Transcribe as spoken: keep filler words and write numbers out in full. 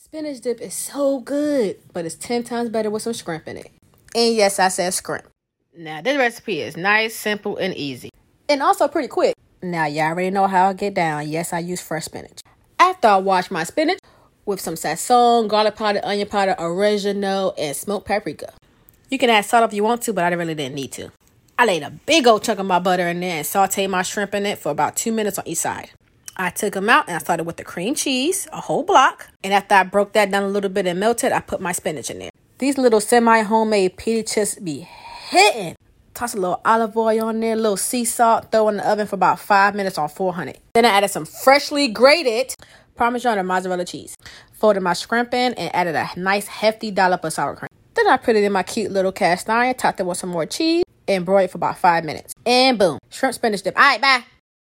Spinach dip is so good, but it's ten times better with some shrimp in it. And yes, I said shrimp. Now, this recipe is nice, simple, and easy. And also pretty quick. Now, y'all already know how I get down. Yes, I use fresh spinach. After I wash my spinach with some sazon, garlic powder, onion powder, oregano, and smoked paprika. You can add salt if you want to, but I really didn't need to. I laid a big old chunk of my butter in there and sauteed my shrimp in it for about two minutes on each side. I took them out and I started with the cream cheese, a whole block. And after I broke that down a little bit and melted, I put my spinach in there. These little semi-homemade pita chips be hitting. Toss a little olive oil on there, a little sea salt, throw in the oven for about five minutes on four hundred. Then I added some freshly grated Parmesan or mozzarella cheese. Folded my shrimp in and added a nice hefty dollop of sour cream. Then I put it in my cute little cast iron, topped it with some more cheese, and broiled it for about five minutes. And boom, shrimp spinach dip. All right, bye.